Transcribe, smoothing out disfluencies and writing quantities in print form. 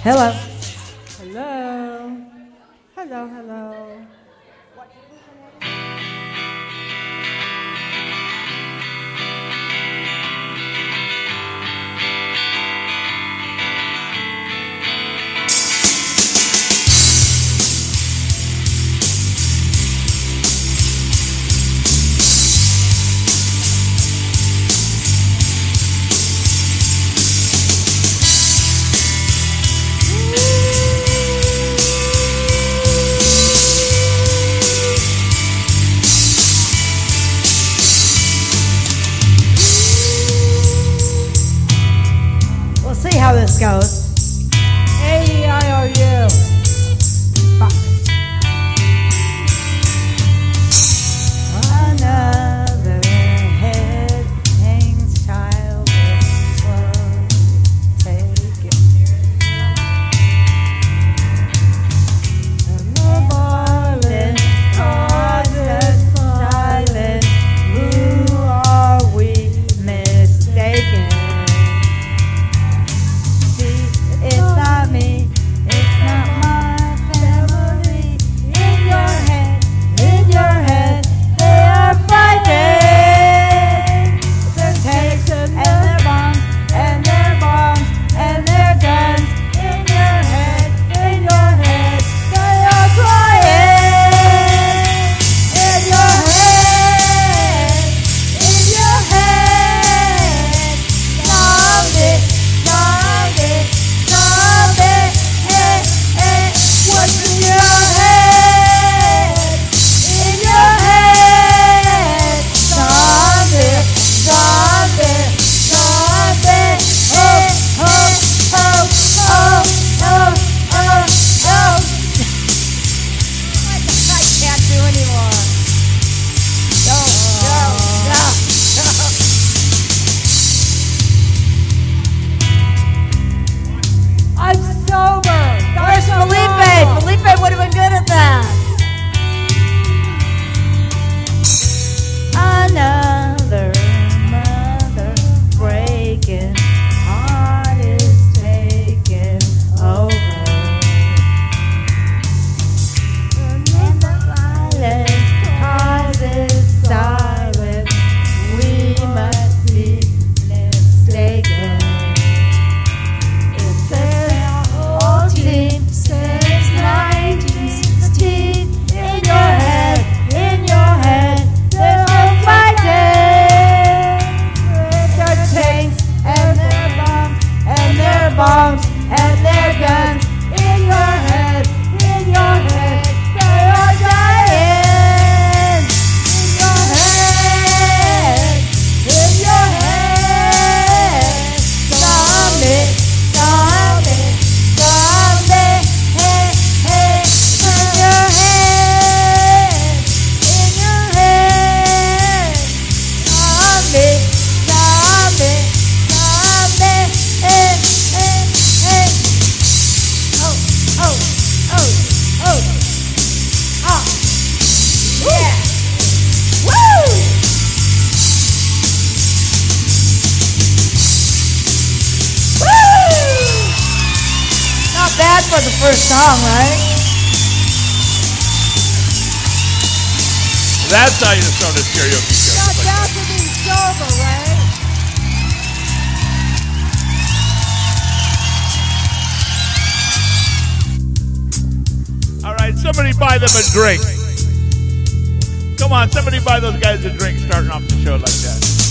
Hello. Hello. Hello, hello. See how this goes. A-E-I-O-U. Another head hangs childish, won't take it. And the violence causes silence. Who are we mistaken? It's not me, it's not my family. In your head, they are fighting. Their tanks and their bombs, and their bombs, and their guns. In your head, they are flying. In your head, solve it, solve it. What's in your head? In your head. Solve it, solve it, solve it. Oh, oh, oh, oh, oh, oh, oh. I can't do anymore. No, no, no, no. I'm sober. Where's Felipe? Felipe would have been good at that. Another mother breaking, heart is taking over. And the violence causes silence. We must be mistaken. It's their whole team since 1916. In your head, they're all fighting. With their tanks and their bombs and their guns. In your head, they are dying. In your head, solve it, solve it, solve it. Hey, hey, in your head, solve it, solve it, solve it. Hey, hey, hey. Oh, oh, oh, oh, oh, yeah, woo! Woo! Not bad for the first song, right? That's how you start a karaoke show. Not bad for being sober, right? All right, somebody buy them a drink. Come on, somebody buy those guys a drink starting off the show like that.